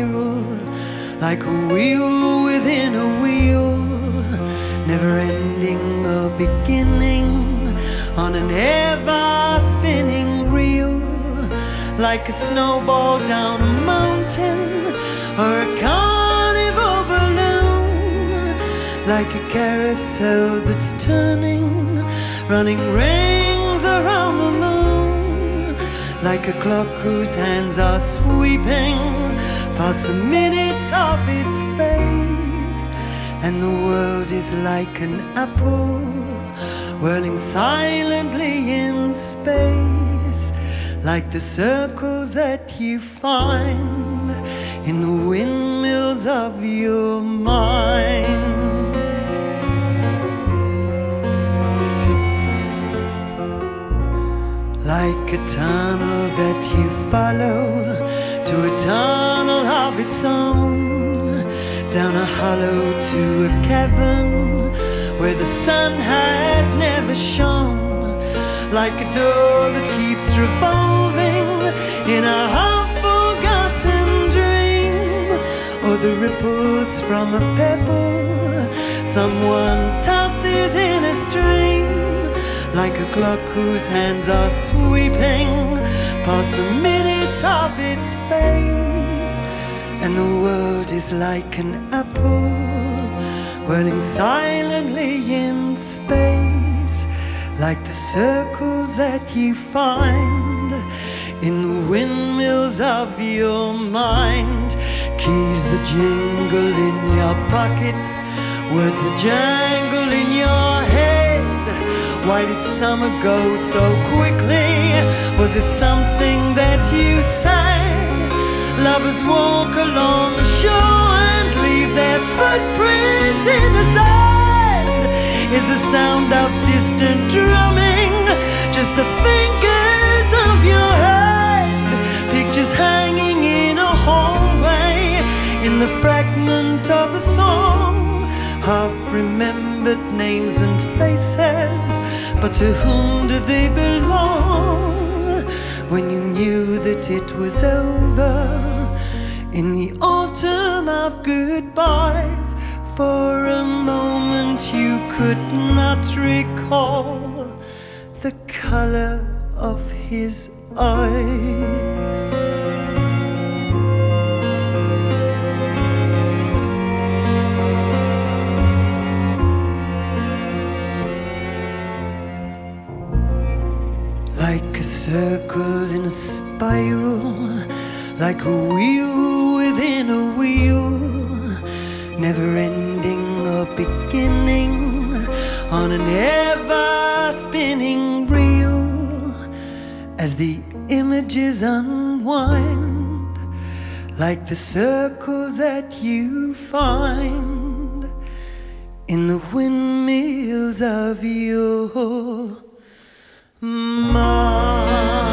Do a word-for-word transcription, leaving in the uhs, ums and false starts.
spiral, like a wheel within a wheel, never ending or beginning, on an ever-spinning reel, like a snowball down a mountain or a carnival balloon, like a carousel that's turning, running rings around the moon, like a clock whose hands are sweeping past the minutes of its face. And the world is like an apple whirling silently in space, like the circles that you find in the windmills of your mind. Like a tunnel that you follow to a tunnel of its own, down a hollow to a cavern where the sun has never shone, like a door that keeps revolving in a half-forgotten dream, or the ripples from a pebble someone tosses in a stream, like a clock whose hands are sweeping past the minutes of its face. And the world is like an apple whirling silently in space, like the circles that you find in the windmills of your mind. Keys that jingle in your pocket, words that jangle in your head. Why did summer go so quickly? Was it something that you said? Lovers walk along the shore and leave their footprints in the sand. Is the sound of distant drumming just the fingers of your hand? Pictures hanging in a hallway, in the fragment of a song, half-remembered names and faces, but to whom do they belong? When you knew that it was over, in the autumn of goodbyes, for a moment you could not recall the color of his eyes. Like a circle in a spiral, like a wheel within a wheel, never ending or beginning, on an ever-spinning reel, as the images unwind, like the circles that you find in the windmills of your mind.